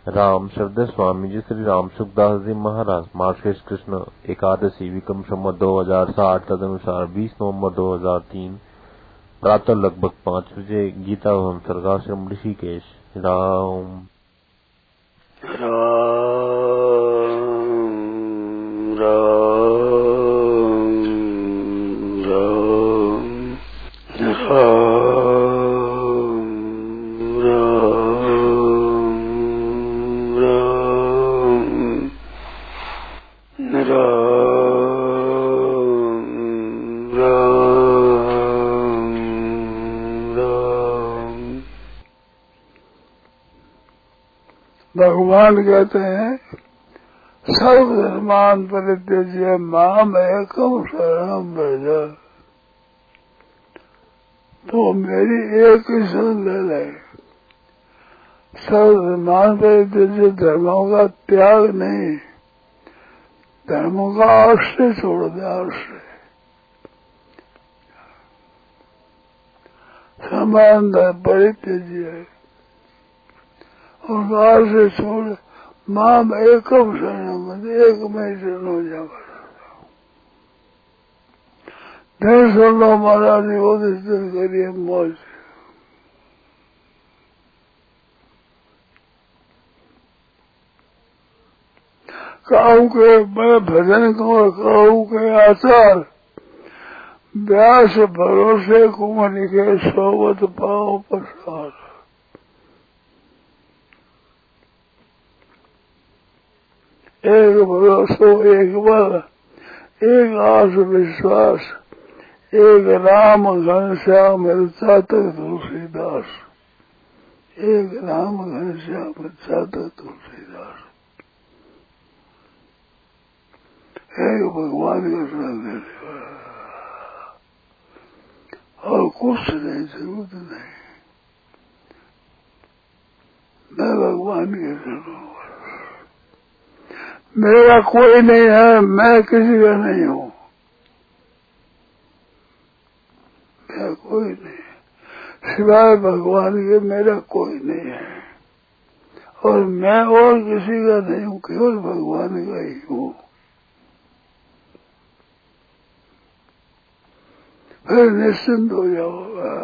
राम शब्द स्वामी जी श्री राम सुखदास जी महाराज मार्गशीर्ष कृष्ण एकादशी विक्रम संवत 2060 तदनुसार 20 नवंबर 2003 प्रातः लगभग 5 बजे गीता भवन सरगाश्रम ऋषिकेश। राम भगवान कहते हैं सर्वधर्मान परित्यज्य माम एकम शरणम व्रज। तो मेरी एक ही शरण ले ले। सर्वधर्मान परित्यज्य धर्मों का त्याग नहीं, धर्मों का आश्रय छोड़ दे। आश्रय समान परित्यज्य और आश्रय छोड़ माम एकम शरणम, एक में शरण हो जाएगा। नहीं सुन लो महाराज निबोधित करिए मौज। कहूँ के मैं भजन को कहूँ के आचार व्यास भरोसे कुमन के सोवत पाओ प्रसाद। एक भरोसो एक बल, एक आस विश्वास, एक राम घनश्याम चातक तुलसीदास। एक राम घनश्याम चातक तुलसीदास। एक भगवान का शरण ले और कुछ नहीं, जरूरत नहीं। मैं भगवान के शरण हूँ। मेरा कोई नहीं है, मैं किसी का नहीं हूँ। मेरा कोई नहीं है सिवाय भगवान के, मेरा कोई नहीं है। और मैं और किसी का नहीं हूँ, केवल भगवान का ही हूँ। फिर निश्चिंत हो जाओ,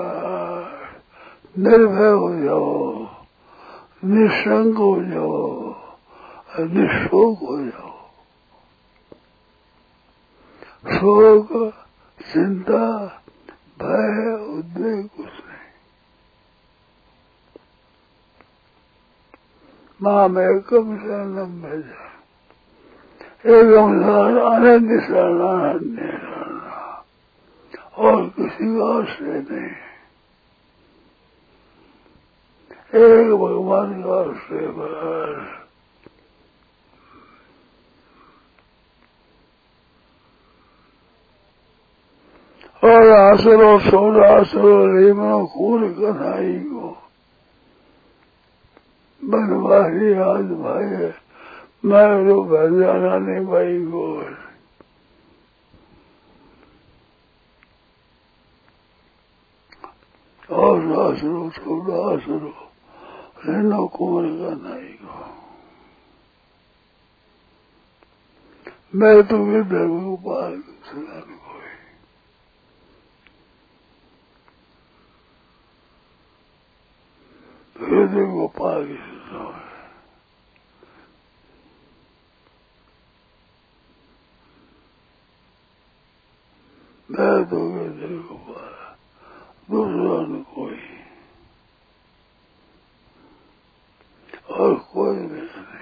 निर्भय हो जाओ, निशंक हो जाओ, निशोक हो जाओ। शोक, चिंता, भय, उद्वेग कुछ नहीं। माम एकम शरणम व्रज। एकम शरण आनंद शरण, आनंद शरण और किसी का आश्रय नहीं। एक भगवान का आश्रय बस। और आसरो सोर आसरो रेमनो खूर कन्हाई को बनवारी आज भाई मैं तो भजाना नहीं भाई को। और आसरो सोर आसरो रेनो कुंवर कन्हाई को। मैं तो विद्या गोपाल सदा हृदय गोपाल की है। मैं तो हृदय गोपाल, दूसरा न कोई और कोई मेरा नहीं।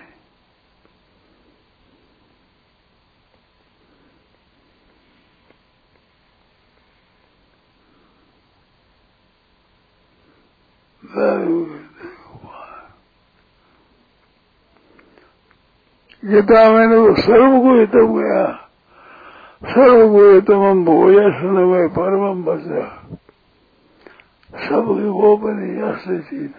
गीता मैंने वो सर्व को हितम गया, सर्व को हितम भोजन में परम बचा। सबकी वो बनी असली चीज।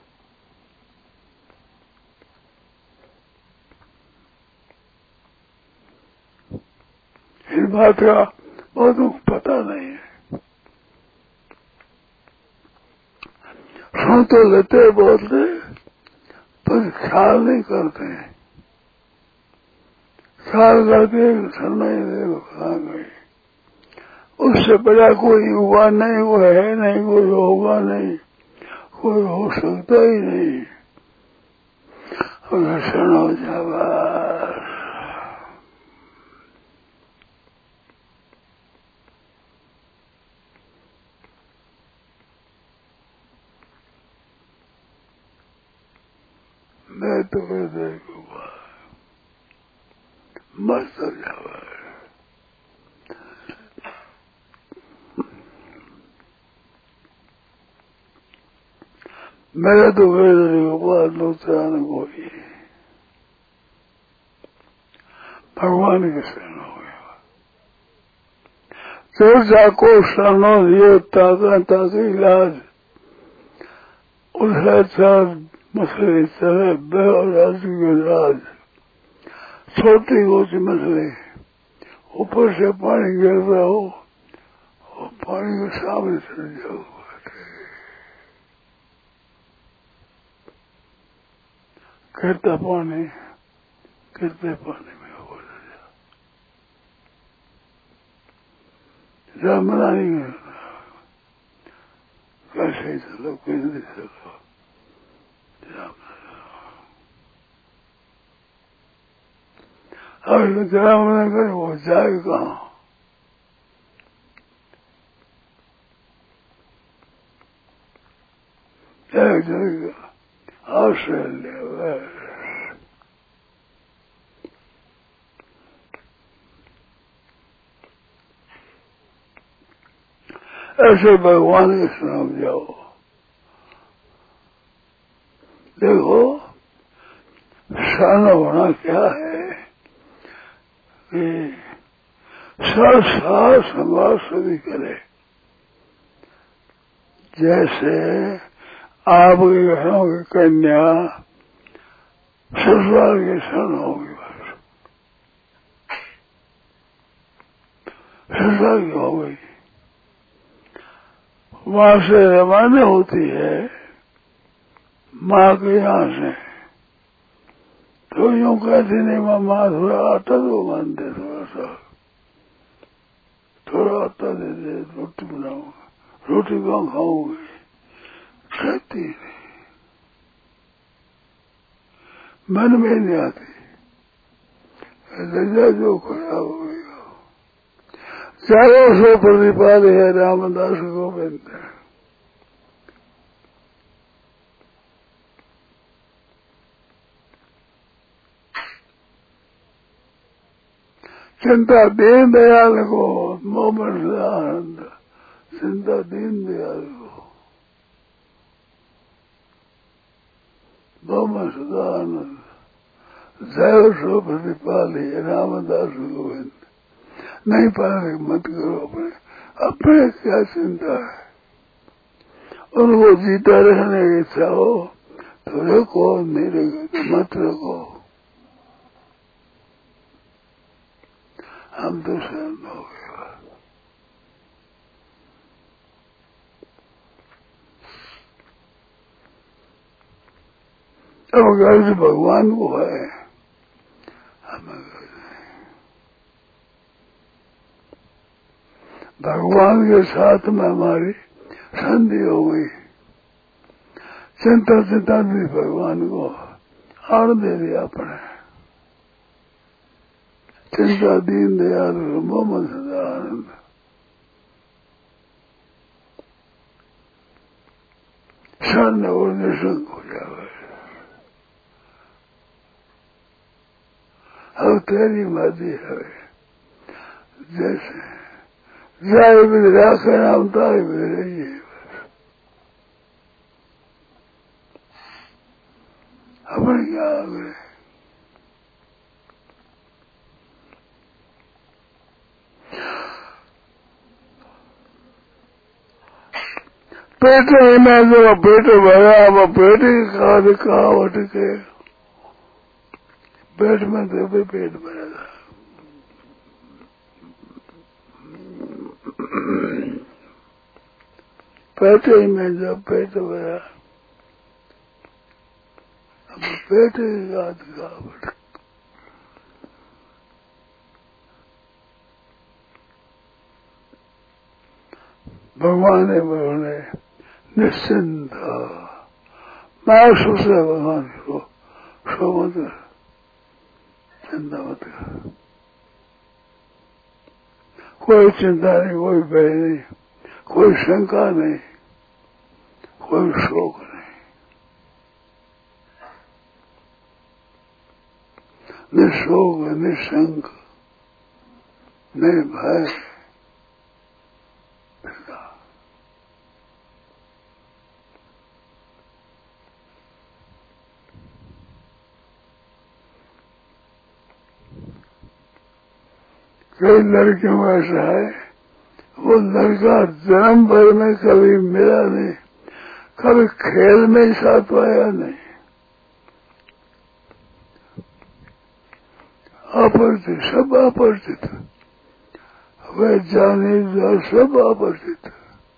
इस बात का बहुत पता नहीं है। सुन तो लेते बोलते, पर ख्याल नहीं करते, ख्याल करते शरणाई देखो कहाँ गए, उससे बड़ा कोई हुआ नहीं, कोई है नहीं, कोई होगा नहीं, कोई हो सकता ही नहीं। और शरण हो जावा। मैं तो हृदय को मस्त हो जावा। मेरा तो हृदय को बात दूसरा न कोई, भगवान के शरण हो गया। तो जाको शरणों दियो ताका ताकि इलाज, उस मसले चले बे और राज्य के राज, छोटी ऊंची मसले, ऊपर से पानी गिर रहा हो और पानी के सामने चल जाओ, गिरता पानी गिरते पानी में हो जाए, जामना नहीं गिरना, कैसे ही चलो कैसे चलो, और जामना कर वो जाए कहाँ, जाएगा ऑस्ट्रेलिया। ऐसे भगवान के नाम जाओ। देखो शरण होना क्या है कि सरसार संवाद सभी करे। जैसे आपके घरों की कन्या ससुराल के शरण होगी, बस ससुराल की हो गई, वहां से रवाना होती है माँ के यहाँ से, तो यूं कहती नहीं माँ थोड़ा आटा दो, मानते थोड़ा सा, थोड़ा आटा दे दे, रोटी बनाऊंगा, रोटी कहाँ खाऊंगी, कहती नहीं, मन में नहीं आती, लज्जा जो खड़ा हो गया। चारों सौ प्रतिपाल है रामदास गोविंद, चिंता दीन दयाल को, मोमन सदानंद, चिंता दीन दयाल को, मोमन सदानंद, जय सो प्रतिपाली रामदास गोविंद। नहीं पाए मत करो, अपने अपने क्या चिंता है, उनको जीता रहने की इच्छा हो तो रखो, नहीं रखो तो मत रखो, हम तो शरण हो गए। अब गर्ज भगवान को है, हमें भगवान के साथ में हमारी संधि हो गई। चिंता चिंता भी भगवान को आड़ दे दिया अपने, चिंता दीन दयाल मोहम्मद सदानंद, शरण और निशंक हो जावे। अब तेरी मर्जी है, जैसे जाए भी राखे नाम ताए भी रहिए, अपने क्या आ गए। पेट में जो पेट भरा, वो पेट ही कहा उठ के, पेट में तो भी पेट भरा था, पेट ही में जो पेट भरा, अब बेटे याद का भगवान ने बोले निश्चिंत मैं सोच रहा भगवान को सो मत चिंता मत कर, कोई चिंता नहीं, कोई भय नहीं, कोई शंका नहीं, कोई शोक नहीं, निशोक निशंक निर्भय कई लड़कियों में ऐसा है, वो लड़का जन्म भर में कभी मिला नहीं, कभी खेल में ही साथ आया नहीं, अपरिचित, सब अपरिचित, वे जाने जा सब अपरिचित,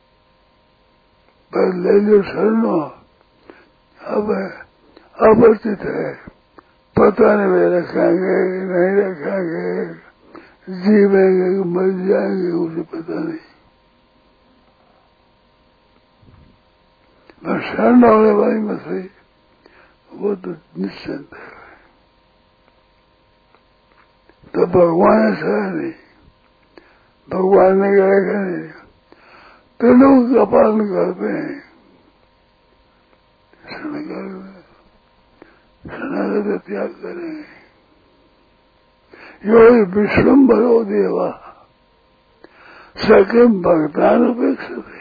पर ले लो शरणो, अब अपरिचित है, पता नहीं वे रखेंगे नहीं रखेंगे, जीवेंगे मर जाएंगे उसे पता नहीं, मैं शरण होने वाली में सही, वो तो निश्चिंत है। तो भगवान ऐसा नहीं, भगवान ने कहा नहीं, तो लोग का पालन करते हैं, शरणागत त्याग करेंगे। यो विश्वम्भरो देवा सकिम भक्तानुपेक्षते,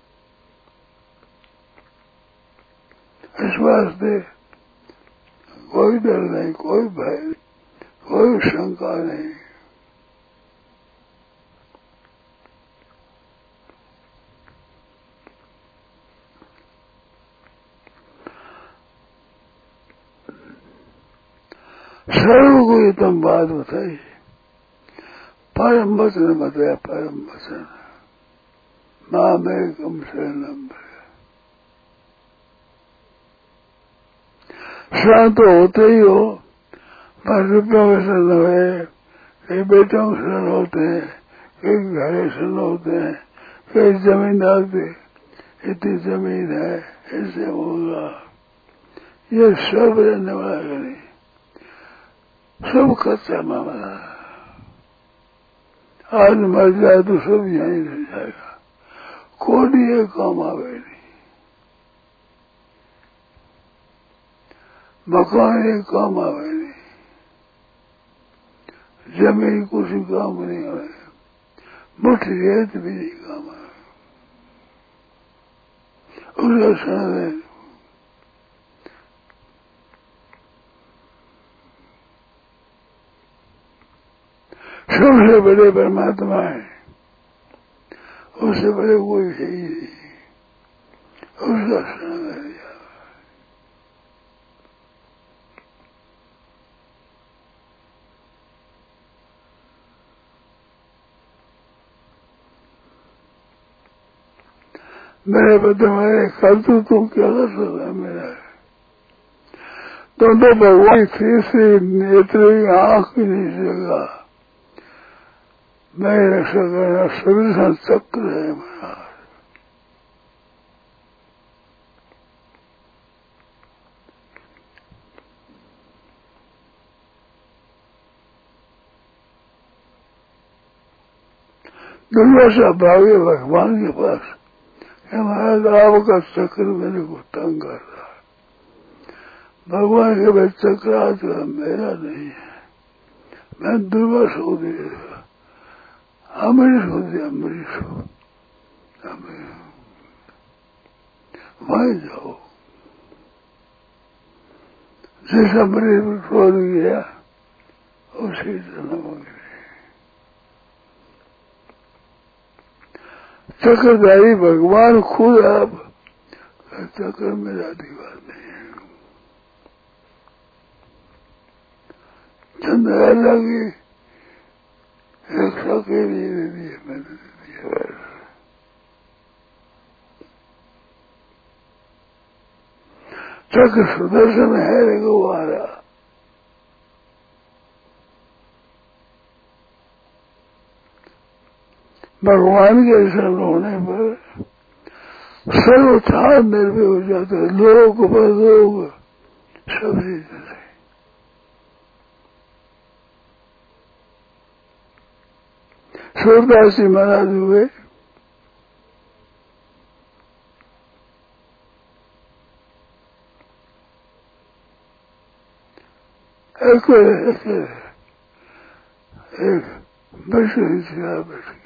इस वास्ते कोई डर नहीं, कोई भय नहीं, कोई शंका नहीं। सर्व को ये तुम बात बताई, परम वचन बताया, परम वचन माँ में कम शरणम, शरण तो होते ही हो, पर रुपयों में शरण हुए, कई बेटों में शरण होते हैं, कई घरे शरण होते हैं, कई जमींदार थे, इतनी जमीन है ऐसे होगा, ये सब रहने वाला नहीं, सब कच्चा मामला, आज मर जाए तो सब यहीं रह जाएगा, कोई ये काम आवे नहीं, मकान ये काम आवे नहीं, जमीन कुछ काम नहीं आवे, मुट्ठी रेत भी नहीं काम आवे, उसका शरण सबसे बड़े परमात्मा है, उससे बड़े कोई है ही नहीं, उसका शरण है। मेरे बच्चे मेरे कर तू क्या कर सकता है मेरा, तुम तो भगवान तीसरी नेत्र आंख नहीं सका, मैं रक्षा करना सभी चक्र है मेरा, दुनिया से भागे भगवान के पास, महाराज आपका चक्र मेरे को तंग कर रहा है, भगवान के भाई चक्र आज मेरा नहीं है, मैं दुर्वश हो गया, अमरीश हो गया, अमरीश हो, वहीं जाओ, जैसा अमरीश छोड़ गया उसी जन्म हो गए। चक्रधारी भगवान खुद आप, चक्र मेरा अधिकार नहीं है, चंद्रयाला की रक्षा के लिए दे दिए, मैंने दे दिया, चक्र सुदर्शन है रघुवारा। भगवान के शरण होने पर सर्वथा निर्भय हो जाता है, लोग बलोग सभी जगह। सूरदास जी महाराज हुए एक बच्चे बैठ गए,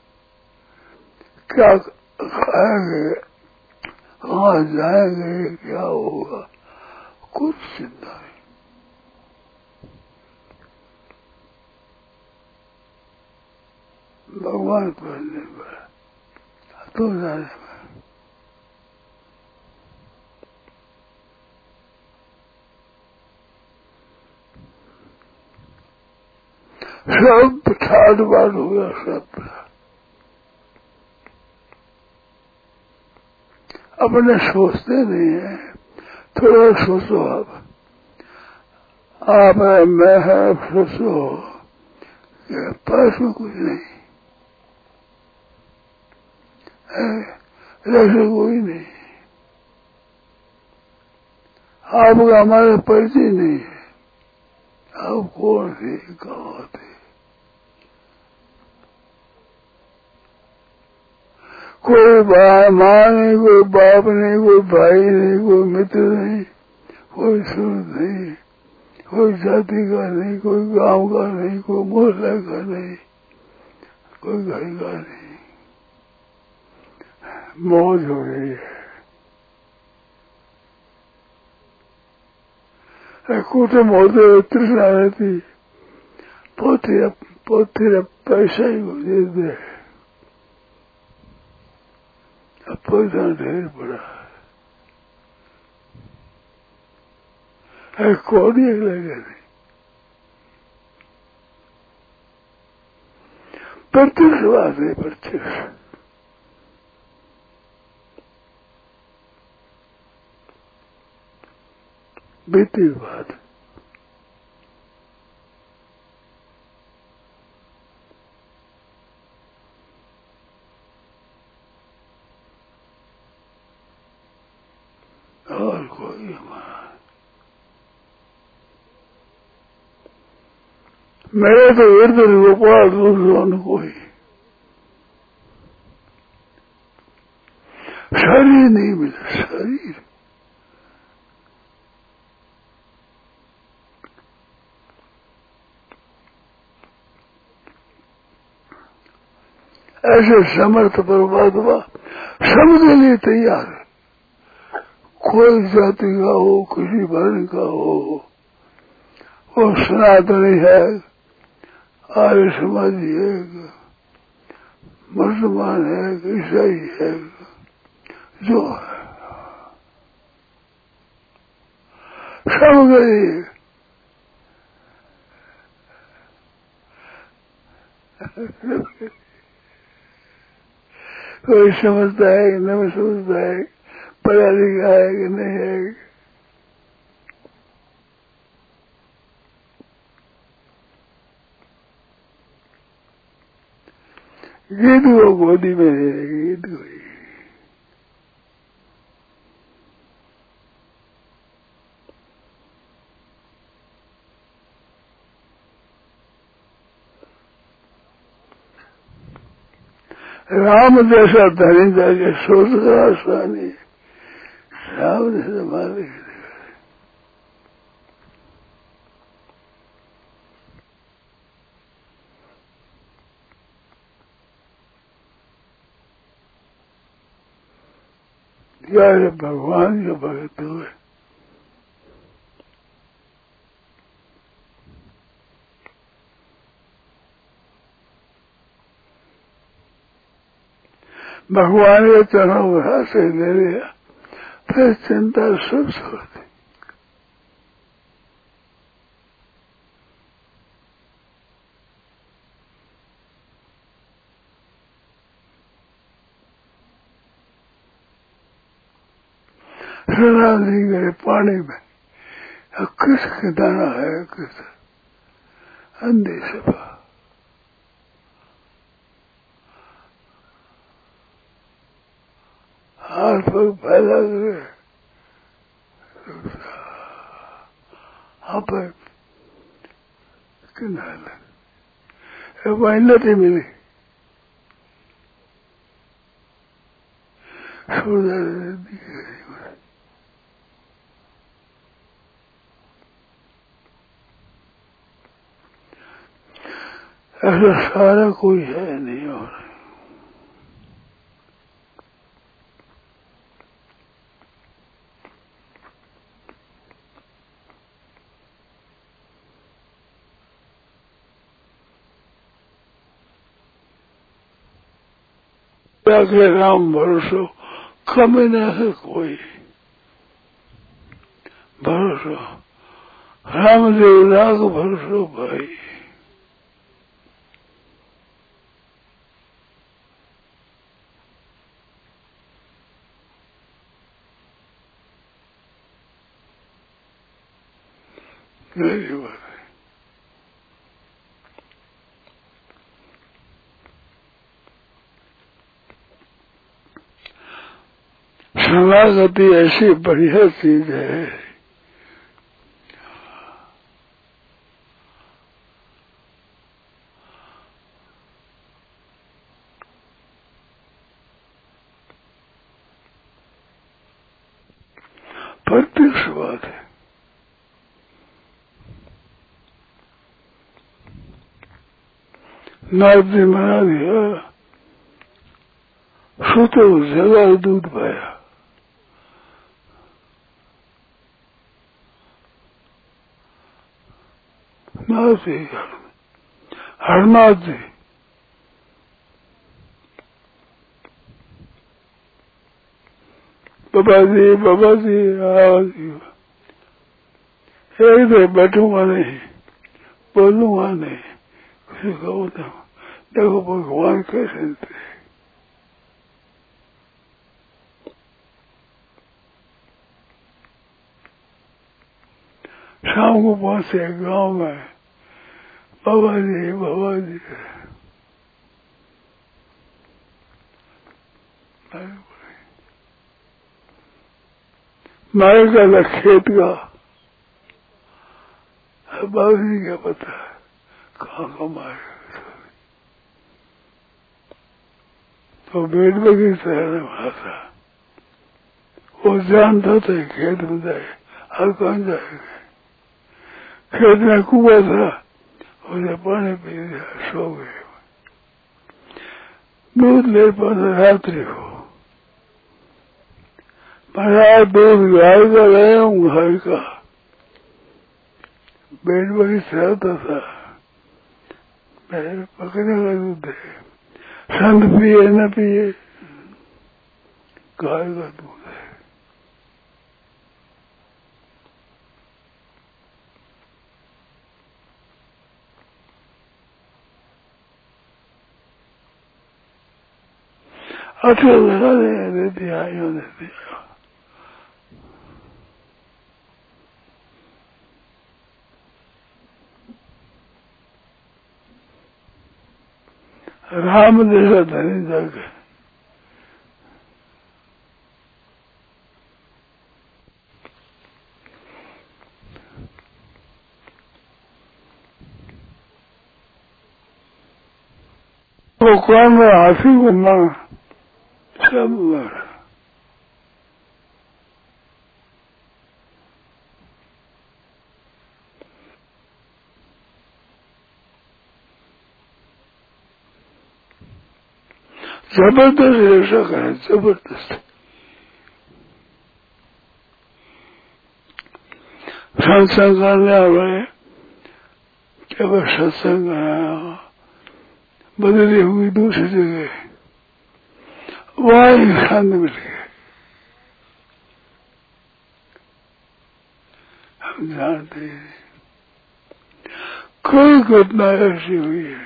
क्या खाएंगे, कहाँ जाएंगे, क्या होगा, कुछ चिंता नहीं। भगवान पर निर्भर तो जाने में सब ठाट बाट हो गया। सब अपने सोचते नहीं है, थोड़ा सोचो आप मैं है, सोचो पास में कुछ नहीं ऐसे कोई नहीं, आपका हमारा परिचय नहीं है, आप कौन थे, कहाँ थे। कोई माँ नहीं, कोई बाप नहीं, कोई भाई नहीं, कोई मित्र नहीं, कोई सुर नहीं, कोई जाति का नहीं, कोई गांव का नहीं, कोई मोहल्ले का नहीं, कोई घर का नहीं। मौज हो रही है। कुटुंब होते तृष्णा रहती, पोते पैसा ही को दे दे, अब पैसा ढेर पड़ा है, कौन एक लगे नहीं। प्रत्यक्ष बात है, प्रत्यक्ष बीती बात। और कोई हमारा मेरे तो इधर गोपाल दूसरों कोई शरीर नहीं मिला, शरीर ऐसे समर्थ परमात्मा सबके लिए तैयार है। कोई जाति का हो, किसी वर्ण का हो, वो सनातनी है, आर्य समाजी है, मुसलमान है, ईसाई है, जो है सबके लिए कोई समझता है कि नहीं समझता है, पढ़ा लिखा है कि नहीं है। गीत को गोदी में ले रहे, गीत को राम जैसा धनी जाके सोच का आसानी, राम जैसे मालिक यार भगवान के भक्त हुए। भगवान के चरणों में से ले लिया, फिर चिंता सब छोड़ दी। शरणागति करे पानी में, किसके दाना है, किस अंधे सभा हाथ पग फैला करे, आप किनारे वही मिली ऐसा सारा कोई है नहीं। और के राम भरोसो कमी न है कोई भरोसो, रामदेव राग भरोसो भाई। मेरी बात है, शरणागति ऐसी बढ़िया चीज है, प्रत्यक्ष बात है। नारद जी मना दिया, सोते उस जगह दूध पाया, नाथ जी हरनाथ जी बाबा जी एक दिन बैठूंगा नहीं, बोलूंगा नहीं, किसी को बताऊं, देखो भगवान कैसे थे। शाम को पहुंचे गांव में, बाबा जी मारे का खेत का, बाबा जी क्या पता कहाँ का मारेगा। तो बेट बगीचा रहने वाला था, वो जानता था खेत में जाए, अब कौन जाएगा। खेत में कुआं था, उसे पानी पी लिया, सो गए। दूध ले पाता रात्रि को, मैं दूध गाय का लाया हूँ, घर का बेट बगीचा रहता था, मेरे पकड़ने का दूध है, संत पिए न पिए, गाय का दूध है। अच्छा लगा दे दिया, दे दिया। राम जैसा धनी जाके वो कौन में हाथी को मार सब मारा। जबरदस्त ऐसा करे, जबरदस्त सत्संग करने वाले, जब सत्संग कराया बदली हुई दूसरी जगह, वहां ही शांत मिल गए। हम जानते हैं कोई घटना ऐसी हुई है,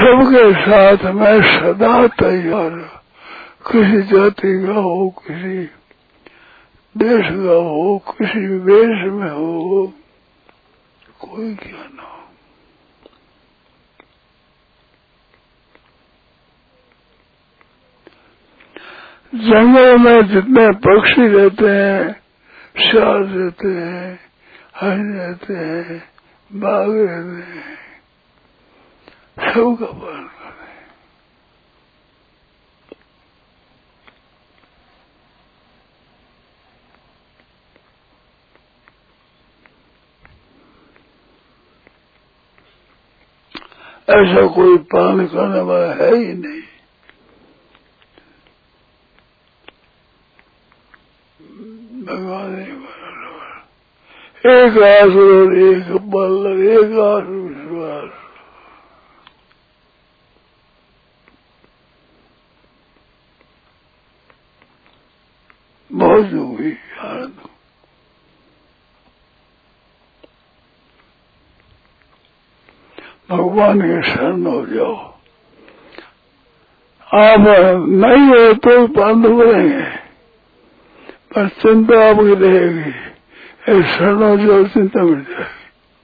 सबके साथ मैं सदा तैयार, किसी जाति का हो, किसी देश का हो, किसी वेश में हो, कोई क्या ना हो। जंगल में जितने पक्षी रहते हैं, शार रहते हैं, हंस रहते हैं, बाघ रहते हैं, सबका पालन करें। ऐसा कोई पालन करने वाला है ही नहीं। भगवान एक आसुर, एक बल, एक आसुर विश्वास। बहुत हुई आनंद। भगवान के शरण हो जाओ। आप नहीं हो तो बंद हो जाएंगे, पर चिंता आपकी रहेगी। शरण हो जाओ, चिंता मिट जाएगी।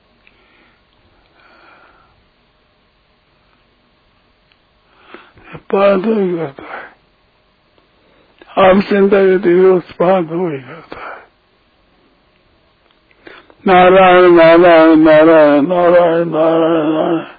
पांच हो ही करता है। आप चिंता करते हो, पांच हो ही करता है। नारायण नारायण नारायण नारायण नारायण नारायण।